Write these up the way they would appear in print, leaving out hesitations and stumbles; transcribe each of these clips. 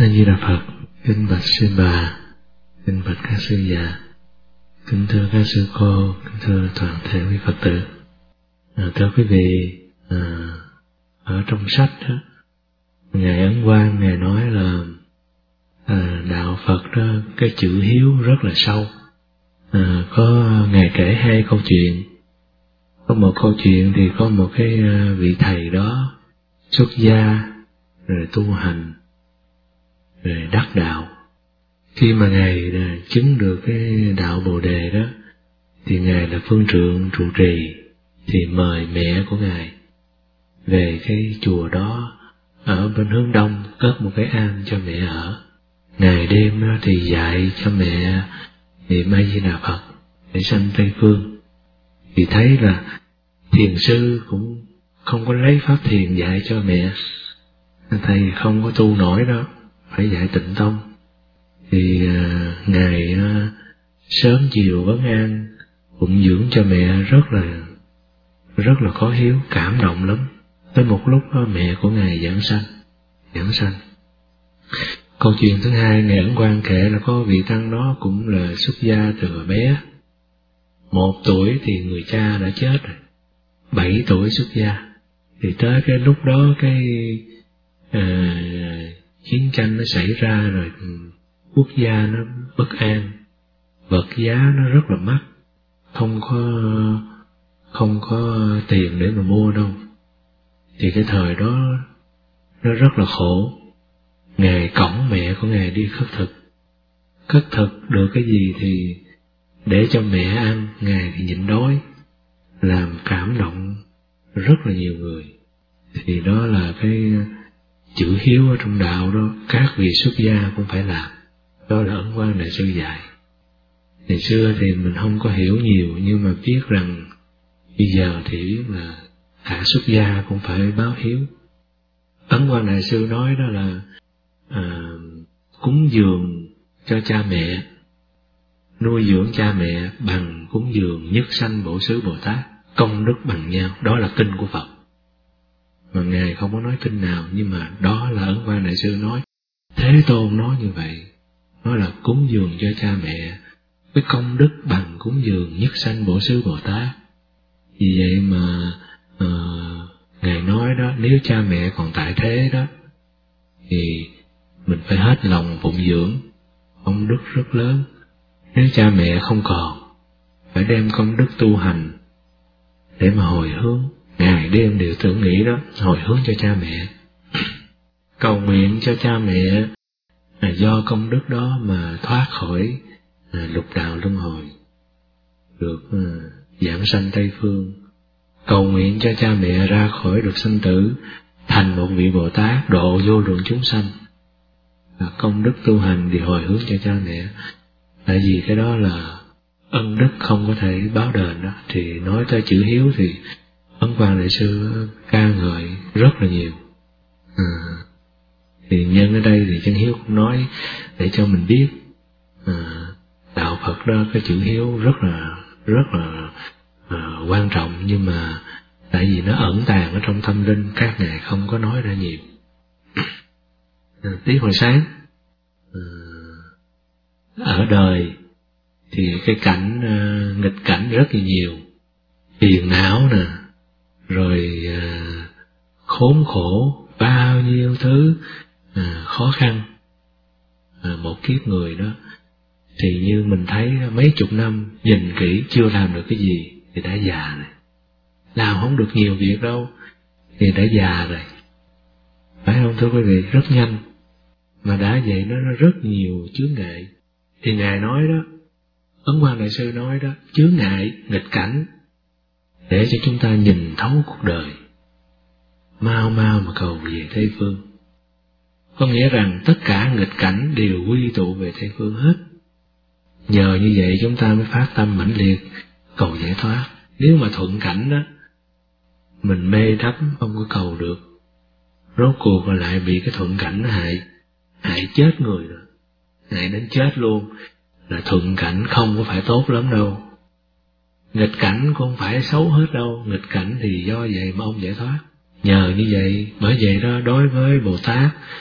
A Di Đà Phật. Kính bạch sư bà, kính bạch các sư già, kính thưa các sư cô, kính thưa toàn thể quý Phật tử. Thưa quý vị, ở trong sách đó, Ngài Ấn Quang Ngài nói là đạo Phật đó, cái chữ hiếu rất là sâu. Có Ngài kể hai câu chuyện. Có một câu chuyện thì có một cái vị thầy đó xuất gia rồi tu hành rồi đắc đạo. Khi mà Ngài chứng được cái đạo Bồ Đề đó, thì Ngài là phương trượng trụ trì, thì mời mẹ của Ngài về cái chùa đó ở bên hướng đông, cất một cái am cho mẹ ở. Ngày đêm đó thì dạy cho mẹ niệm A Di Đà Phật để sanh Tây Phương. Thì thấy là thiền sư cũng không có lấy pháp thiền dạy cho mẹ, thầy không có tu nổi đó, phải dạy Tịnh Tông. Thì Ngài sớm chiều vấn an phụng dưỡng cho mẹ rất là có hiếu, cảm động lắm. Tới một lúc đó, mẹ của Ngài giảng sanh. Câu chuyện thứ hai Ngài Ấn Quang kể là có vị tăng đó cũng là xuất gia từ bé. 1 tuổi thì người cha đã chết rồi, 7 tuổi xuất gia. Thì tới cái lúc đó cái chiến tranh nó xảy ra rồi, quốc gia nó bất an, vật giá nó rất là mắc, không có tiền để mà mua đâu. Thì cái thời đó nó rất là khổ. Ngài cõng mẹ của Ngài đi khất thực được cái gì thì để cho mẹ ăn, Ngài thì nhịn đói, làm cảm động rất là nhiều người. Thì đó là cái chữ hiếu ở trong đạo đó, các vị xuất gia cũng phải làm. Đó là Ấn Quang Đại Sư dạy. Ngày xưa thì mình không có hiểu nhiều, nhưng mà biết rằng bây giờ thì biết là cả xuất gia cũng phải báo hiếu. Ấn Quang Đại Sư nói đó là cúng dường cho cha mẹ, nuôi dưỡng cha mẹ bằng cúng dường nhất sanh Bổ Xứ Bồ Tát, công đức bằng nhau. Đó là kinh của Phật. Mà Ngài không có nói kinh nào, nhưng mà đó là Ấn Quang Đại Sư nói. Thế Tôn nói như vậy, nói là cúng dường cho cha mẹ với công đức bằng cúng dường nhất sanh Bổ Xứ Bồ Tát. Vì vậy mà Ngài nói đó, nếu cha mẹ còn tại thế đó thì mình phải hết lòng phụng dưỡng, công đức rất lớn. Nếu cha mẹ không còn, phải đem công đức tu hành để mà hồi hướng. Ngày đêm đều tưởng nghĩ đó, hồi hướng cho cha mẹ, cầu nguyện cho cha mẹ do công đức đó mà thoát khỏi lục đạo luân hồi, được giảng sanh Tây Phương. Cầu nguyện cho cha mẹ ra khỏi được sanh tử, thành một vị Bồ Tát độ vô lượng chúng sanh. Công đức tu hành thì hồi hướng cho cha mẹ. Tại vì cái đó là ân đức không có thể báo đền đó. Thì nói tới chữ hiếu thì Ấn Quang Đại Sư ca ngợi rất là nhiều. Thì nhân ở đây thì chân hiếu cũng nói để cho mình biết đạo Phật đó, cái chữ hiếu rất là quan trọng, nhưng mà tại vì nó ẩn tàng ở trong tâm linh, các ngài không có nói ra nhiều. Tiết hồi sáng, ở đời thì cái cảnh nghịch cảnh rất là nhiều, phiền não nè, rồi khốn khổ, bao nhiêu thứ khó khăn. Một kiếp người đó thì như mình thấy mấy chục năm nhìn kỹ chưa làm được cái gì thì đã già rồi, làm không được nhiều việc đâu thì đã già rồi, phải không thưa quý vị? Rất nhanh, mà đã vậy nó rất nhiều chướng ngại. Thì Ngài nói đó, Ấn Quang Đại Sư nói đó, chướng ngại, nghịch cảnh để cho chúng ta nhìn thấu cuộc đời, mau mà cầu về Tây Phương. Có nghĩa rằng tất cả nghịch cảnh đều quy tụ về Tây Phương hết. Nhờ như vậy chúng ta mới phát tâm mãnh liệt cầu giải thoát. Nếu mà thuận cảnh đó, mình mê đắm không có cầu được, rốt cuộc lại bị cái thuận cảnh nó hại chết người rồi, hại đến chết luôn. Là thuận cảnh không có phải tốt lắm đâu, nghịch cảnh cũng không phải xấu hết đâu. Nghịch cảnh thì do vậy mà ông giải thoát. Nhờ như vậy, bởi vậy đó, đối với Bồ Tát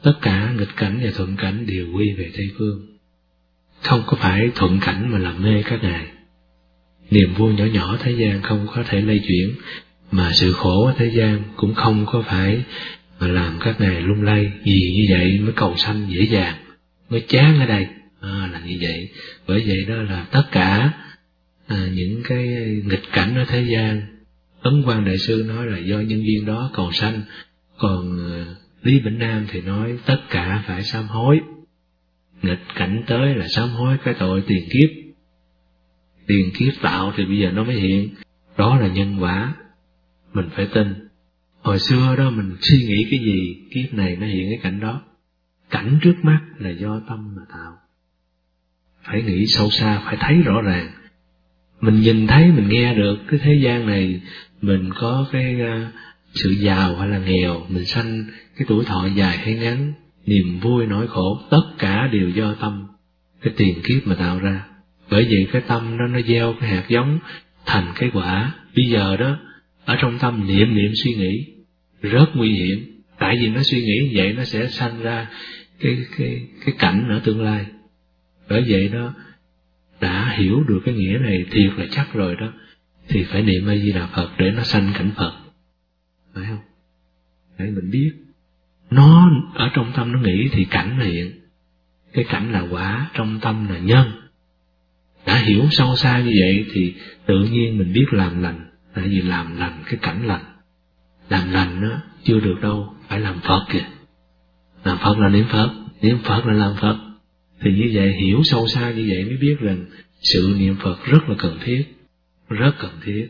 tất cả nghịch cảnh và thuận cảnh đều quy về Tây Phương. Không có phải thuận cảnh mà làm mê các ngài. Niềm vui nhỏ nhỏ thế gian không có thể lay chuyển, mà sự khổ ở thế gian cũng không có phải mà làm các ngài lung lay. Vì như vậy mới cầu sanh dễ dàng, mới chán ở đây. Là như vậy. Bởi vậy đó là tất cả những cái nghịch cảnh ở thế gian, Ấn Quang Đại Sư nói là do nhân duyên đó cầu sanh. Còn Lý Bỉnh Nam thì nói tất cả phải sám hối. Nghịch cảnh tới là sám hối cái tội tiền kiếp. Tiền kiếp tạo thì bây giờ nó mới hiện. Đó là nhân quả. Mình phải tin. Hồi xưa đó mình suy nghĩ cái gì, kiếp này nó hiện cái cảnh đó. Cảnh trước mắt là do tâm mà tạo. Phải nghĩ sâu xa, phải thấy rõ ràng. Mình nhìn thấy, mình nghe được cái thế gian này, mình có cái sự giàu hay là nghèo, mình sanh cái tuổi thọ dài hay ngắn, niềm vui nỗi khổ, tất cả đều do tâm, cái tiền kiếp mà tạo ra. Bởi vậy cái tâm đó nó gieo cái hạt giống thành cái quả. Bây giờ đó, ở trong tâm niệm suy nghĩ, rất nguy hiểm. Tại vì nó suy nghĩ như vậy nó sẽ sanh ra cái cảnh ở tương lai. Bởi vậy đó, đã hiểu được cái nghĩa này thiệt là chắc rồi đó, thì phải niệm A Di Đà Phật để nó sanh cảnh Phật. Phải không? Để mình biết. Nó ở trong tâm nó nghĩ thì cảnh hiện. Cái cảnh là quả, trong tâm là nhân. Đã hiểu sâu xa như vậy thì tự nhiên mình biết làm lành. Tại vì làm lành cái cảnh lành. Làm lành đó chưa được đâu, phải làm Phật kìa. Làm Phật là niệm Phật, niệm Phật là làm Phật. Thì như vậy, hiểu sâu xa như vậy mới biết rằng sự niệm Phật rất là cần thiết, rất cần thiết.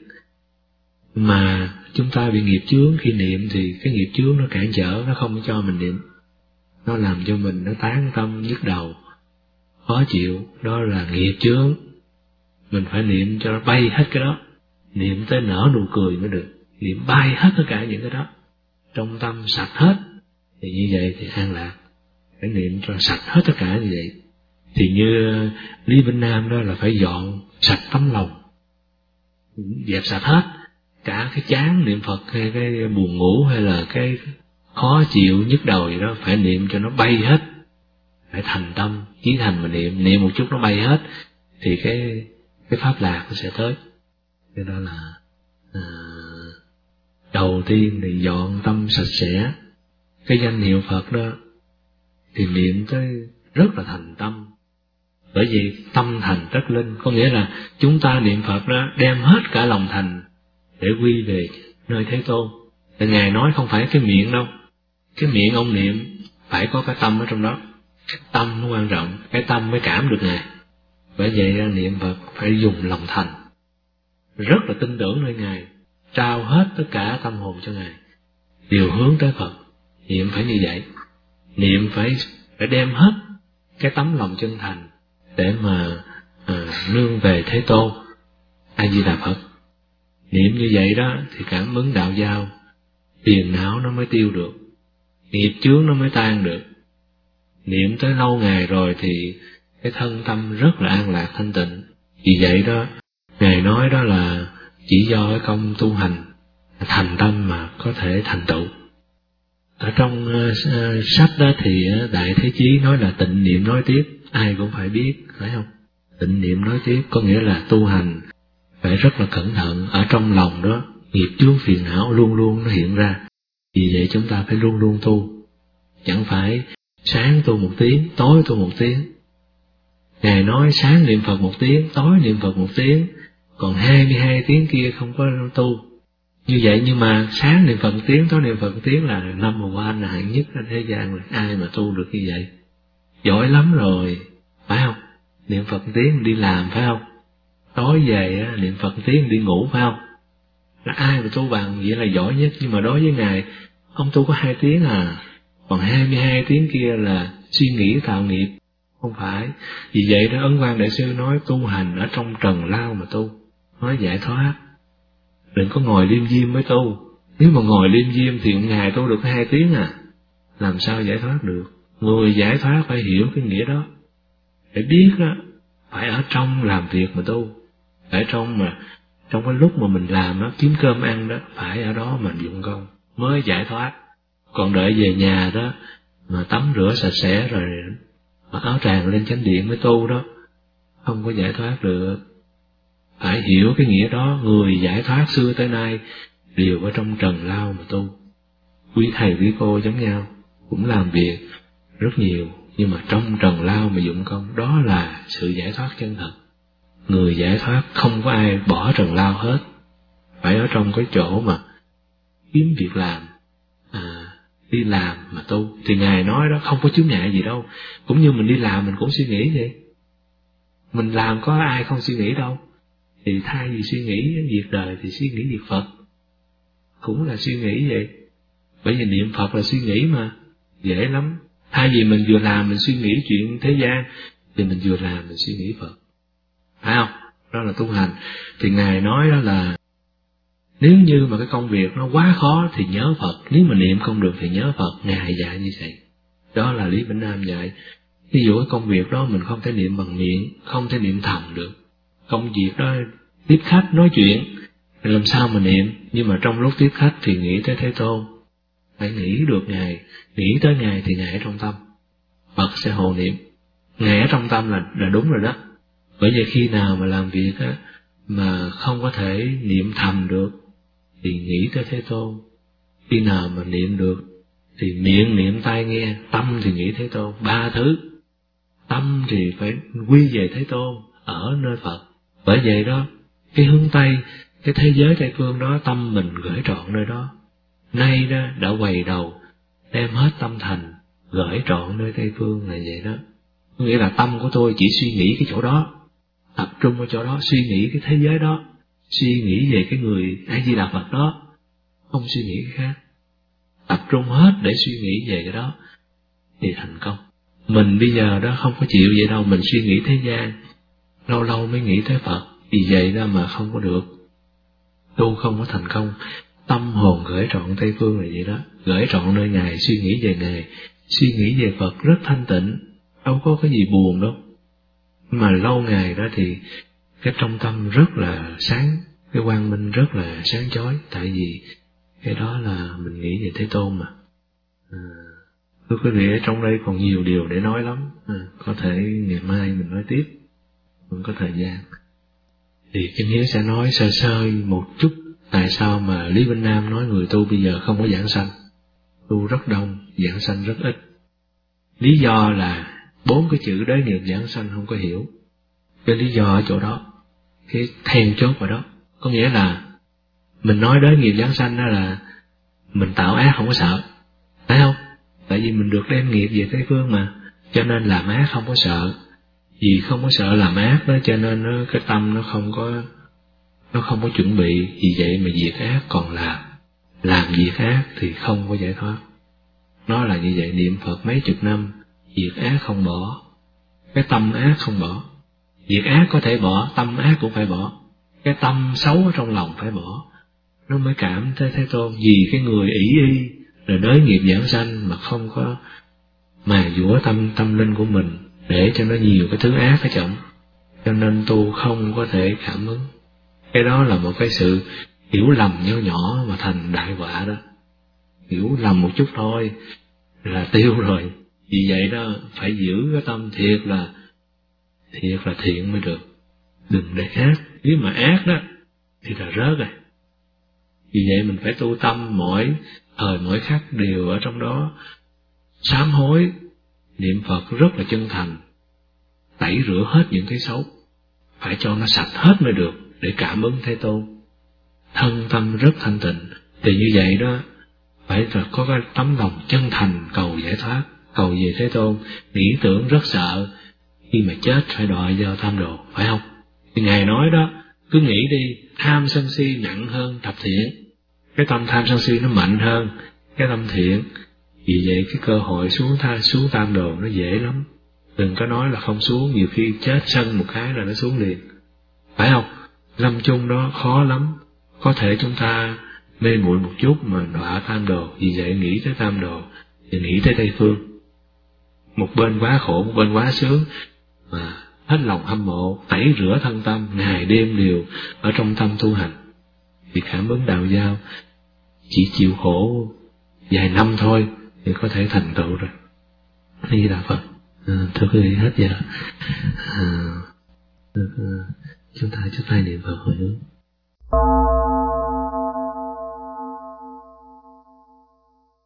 Mà chúng ta bị nghiệp chướng, khi niệm thì cái nghiệp chướng nó cản trở, nó không cho mình niệm. Nó làm cho mình nó tán tâm, nhức đầu, khó chịu, đó là nghiệp chướng. Mình phải niệm cho nó bay hết cái đó, niệm tới nở nụ cười mới được, niệm bay hết tất cả những cái đó, trong tâm sạch hết, thì như vậy thì an lạc. Phải niệm cho sạch hết tất cả như vậy. Thì như Lý Vĩnh Nam đó là phải dọn sạch tấm lòng, dẹp sạch hết, cả cái chán niệm Phật hay cái buồn ngủ hay là cái khó chịu nhức đầu gì đó, phải niệm cho nó bay hết. Phải thành tâm, chí thành mà niệm một chút nó bay hết, thì cái pháp lạc nó sẽ tới. Cho đó là đầu tiên thì dọn tâm sạch sẽ. Cái danh hiệu Phật đó thì niệm tới rất là thành tâm. Bởi vì tâm thành tất linh, có nghĩa là chúng ta niệm Phật đó đem hết cả lòng thành để quy về nơi Thế Tôn. Thì Ngài nói không phải cái miệng đâu, cái miệng ông niệm phải có cái tâm ở trong đó. Cái tâm nó quan trọng, cái tâm mới cảm được Ngài. Bởi vậy niệm Phật phải dùng lòng thành, rất là tin tưởng nơi Ngài, trao hết tất cả tâm hồn cho Ngài, điều hướng tới Phật. Niệm phải như vậy, niệm phải đem hết cái tấm lòng chân thành để mà nương về Thế Tôn. A Di Đà Phật. Niệm như vậy đó thì cảm ứng đạo giao, phiền não nó mới tiêu được, nghiệp chướng nó mới tan được. Niệm tới lâu ngày rồi thì cái thân tâm rất là an lạc thanh tịnh. Vì vậy đó, Ngài nói đó là chỉ do cái công tu hành thành tâm mà có thể thành tựu. Ở trong sách đó thì Đại Thế Chí nói là tịnh niệm nói tiếp, ai cũng phải biết, phải không? Tịnh niệm nói tiếp có nghĩa là tu hành phải rất là cẩn thận. Ở trong lòng đó, nghiệp chướng phiền não luôn luôn nó hiện ra. Vì vậy chúng ta phải luôn luôn tu. Chẳng phải sáng tu 1 tiếng, tối tu 1 tiếng. Ngài nói sáng niệm Phật 1 tiếng, tối niệm Phật 1 tiếng, còn 22 tiếng kia không có tu. Như vậy nhưng mà sáng niệm Phật 1 tiếng, tối niệm Phật 1 tiếng là number one, là hạng nhất trên thế gian rồi. Ai mà tu được như vậy? Giỏi lắm rồi, phải không? Niệm Phật 1 tiếng đi làm, phải không? Tối về niệm Phật 1 tiếng đi ngủ, phải không? Là ai mà tu bằng vậy là giỏi nhất. Nhưng mà đối với Ngài, ông tu có 2 tiếng à, còn 22 tiếng kia là suy nghĩ tạo nghiệp. Không phải. Vì vậy đó Ấn Quang Đại Sư nói tu hành ở trong trần lao mà tu, nói giải thoát. Đừng có ngồi liêm diêm mới tu. Nếu mà ngồi liêm diêm thì Ngài tu được 2 tiếng à, làm sao giải thoát được? Người giải thoát phải hiểu cái nghĩa đó, phải biết đó, phải ở trong làm việc mà tu. Ở trong cái lúc mà mình làm đó, kiếm cơm ăn đó, phải ở đó mà dụng công mới giải thoát. Còn đợi về nhà đó mà tắm rửa sạch sẽ rồi mặc áo tràng lên chánh điện mới tu đó, không có giải thoát được. Phải hiểu cái nghĩa đó, người giải thoát xưa tới nay đều ở trong trần lao mà tu. Quý thầy quý cô giống nhau, cũng làm việc rất nhiều, nhưng mà trong trần lao mà dụng công, đó là sự giải thoát chân thật. Người giải thoát không có ai bỏ trần lao hết, phải ở trong cái chỗ mà kiếm việc làm, đi làm mà tu. Thì Ngài nói đó, không có chướng ngại gì đâu. Cũng như mình đi làm mình cũng suy nghĩ vậy. Mình làm có ai không suy nghĩ đâu. Thì thay vì suy nghĩ việc đời thì suy nghĩ việc Phật, cũng là suy nghĩ vậy. Bởi vì niệm Phật là suy nghĩ mà, dễ lắm. Thay vì mình vừa làm mình suy nghĩ chuyện thế gian, thì mình vừa làm mình suy nghĩ Phật, phải không? Đó là tu hành. Thì Ngài nói đó là nếu như mà cái công việc nó quá khó thì nhớ Phật, nếu mà niệm không được thì nhớ Phật. Ngài dạy như vậy. Đó là Lý Vĩnh Nam dạy. Ví dụ cái công việc đó mình không thể niệm bằng miệng, không thể niệm thầm được. Công việc đó tiếp khách nói chuyện thì làm sao mà niệm, nhưng mà trong lúc tiếp khách thì nghĩ tới Thế Tôn. Phải nghĩ được Ngài, nghĩ tới Ngài thì Ngài ở trong tâm, Phật sẽ hộ niệm. Ngài ở trong tâm là đúng rồi đó. Bởi vì khi nào mà làm việc á, mà không có thể niệm thầm được thì nghĩ tới Thế Tôn. Khi nào mà niệm được thì miệng niệm tai nghe, tâm thì nghĩ Thế Tôn. Ba thứ. Tâm thì phải quy về Thế Tôn, ở nơi Phật. Bởi vậy đó, cái hướng Tây, cái thế giới Tây Phương đó, tâm mình gửi trọn nơi đó. Nay đó đã quầy đầu, đem hết tâm thành, gửi trọn nơi Tây Phương là vậy đó. Nghĩa là tâm của tôi chỉ suy nghĩ cái chỗ đó, tập trung ở chỗ đó, suy nghĩ cái thế giới đó, suy nghĩ về cái người A Di Đà Phật đó, không suy nghĩ cái khác. Tập trung hết để suy nghĩ về cái đó thì thành công. Mình bây giờ đó không có chịu vậy đâu, mình suy nghĩ thế gian, lâu lâu mới nghĩ tới Phật, vì vậy đó mà không có được. Tu không có thành công. Tâm hồn gửi trọn Tây Phương là vậy đó, gửi trọn nơi Ngài, suy nghĩ về Ngài, suy nghĩ về Phật rất thanh tịnh, đâu có cái gì buồn đâu. Mà lâu ngày đó thì cái trong tâm rất là sáng, cái quang minh rất là sáng chói, tại vì cái đó là mình nghĩ về Thế Tôn mà. Thưa quý vị, ở trong đây còn nhiều điều để nói lắm, có thể ngày mai mình nói tiếp, mình có thời gian. Thì Kinh Hiếu sẽ nói sơ sơ một chút tại sao mà Lý Vĩnh Nam nói người tu bây giờ không có giảng sanh, tu rất đông, giảng sanh rất ít. Lý do là 4 cái chữ đới nghiệp giảng sanh không có hiểu. Cái lý do ở chỗ đó, cái then chốt vào đó. Có nghĩa là mình nói đới nghiệp giảng sanh đó là mình tạo ác không có sợ, phải không? Tại vì mình được đem nghiệp về Tây Phương mà, cho nên làm ác không có sợ. Vì không có sợ làm ác đó, cho nên cái tâm nó không có chuẩn bị. Vì vậy mà việc ác còn làm việc ác thì không có giải thoát. Nó là như vậy, niệm Phật mấy chục năm, việc ác không bỏ, cái tâm ác không bỏ. Việc ác có thể bỏ, tâm ác cũng phải bỏ. Cái tâm xấu ở trong lòng phải bỏ, nó mới cảm thấy Thế Tôn. Vì cái người ỷ y rồi đới nghiệp giảng sanh mà không có mài dũa tâm linh của mình để cho nó nhiều cái thứ ác ở trong, cho nên tu không có thể cảm ứng. Cái đó là một cái sự hiểu lầm nhỏ nhỏ mà thành đại họa đó. Hiểu lầm một chút thôi là tiêu rồi. Vì vậy đó phải giữ cái tâm thiệt là thiện mới được, đừng để ác. Nếu mà ác đó thì là rớt rồi. Vì vậy mình phải tu tâm mỗi thời mỗi khắc đều ở trong đó sám hối, niệm Phật rất là chân thành, tẩy rửa hết những cái xấu, phải cho nó sạch hết mới được để cảm ứng Thế Tôn. Thân tâm rất thanh tịnh, thì như vậy đó phải là có cái tấm lòng chân thành cầu giải thoát, cầu về Thế Tôn. Nghĩ tưởng rất sợ khi mà chết phải đọa vào tam đồ, phải không? Thì Ngài nói đó, cứ nghĩ đi, tham sân si nặng hơn thập thiện. Cái tâm tham sân si nó mạnh hơn cái tâm thiện. Vì vậy cái cơ hội xuống tam đồ nó dễ lắm. Đừng có nói là không xuống, nhiều khi chết sân một cái là nó xuống liền, phải không? Lâm chung đó khó lắm. Có thể chúng ta mê muội một chút mà đọa tam đồ. Vì vậy nghĩ tới tam đồ thì nghĩ tới Tây Phương. Một bên quá khổ, một bên quá sướng, mà hết lòng hâm mộ, tẩy rửa thân tâm, ngày đêm đều ở trong tâm tu hành. Vì cảm ứng đạo giao chỉ chịu khổ vài năm thôi thì có thể thành tựu rồi. A Di Đà Phật. Thưa quý vị, hết giờ chúng ta chắp tay niệm Phật hồi hướng.